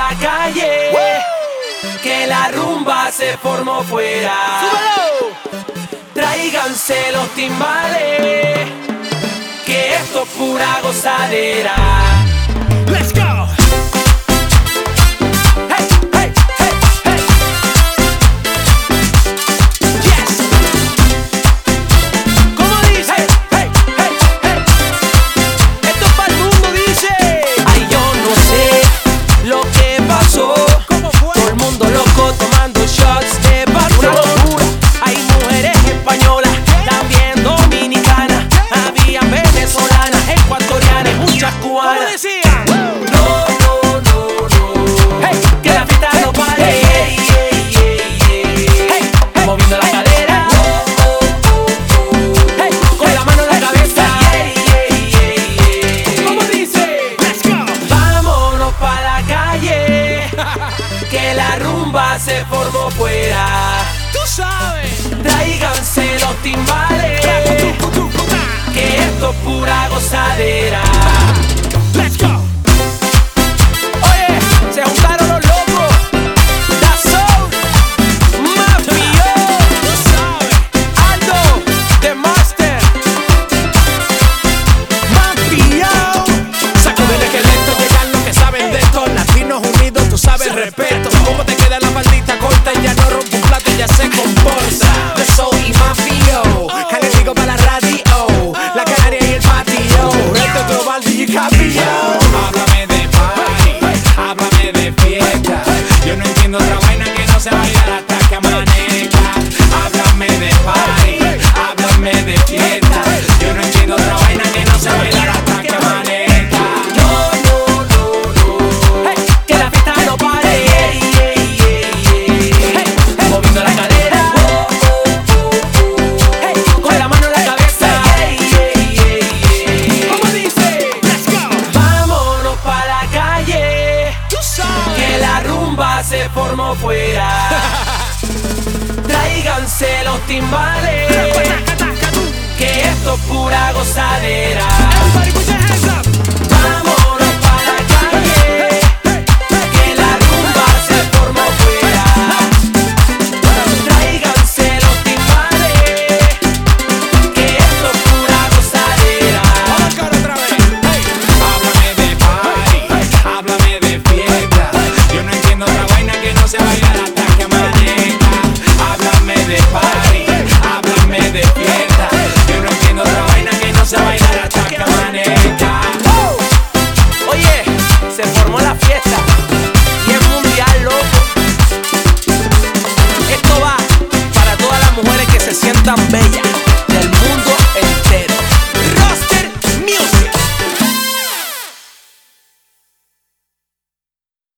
la calle, que la rumba se formó fuera. Tráiganse los timbales, que esto es pura gozadera. Let's go. Hey, hey, hey, hey. Yes. ¿Cómo dice? Hey, hey, hey, hey. Esto es para el mundo, dice. Ay, yo no sé lo que pasó. ¿Cómo fue? Todo el mundo loco tomando shots de Una locura. Hay mujeres españolas, también dominicanas. Habían venezolanas, ecuatorianas y muchas ¿Cómo cubanas. decían? No, no, no, no. Hey, que la fiesta no pare. Hey, hey, moviendo la cadera. Hey, con la mano en la cabeza. ¿Cómo dice? Let's go. Vámonos pa' la calle, que la rumba se formó fuera. Tú sabes. Tráiganse los timbales, que esto es pura gozadera. Let's go. Oye, se juntaron los locos. Da Soul, Mafio, Tú sabes. Aldo, The Master, Mafio. Sacude el esqueleto, llegan los que saben de esto. Latinos unidos, tú sabes, respeto. ¿Cómo te queda la maldita corta? Y ya no rompe un plato y ya se comporta. De Soul y Mafio, calentico para la radio, la canaria y el patio. Reto global, DJ Capio. Háblame de party, háblame de fiesta. Yo no entiendo otra vaina que no se bailar hasta que amanezca. Háblame de party, háblame de fiesta. Yo no entiendo otra vaina que no se bailar hasta que amanezca. No, no, no, no. Hey, que la fiesta no pare. Hey, moviendo la cadera. Hey, con la mano en la cabeza. ¿Cómo dice? Let's go. Vámonos pa' la calle, Tú sabes. que la rumba se formó fuera. Tráiganse los timbales, que esto es pura gozadera. Everybody put your hands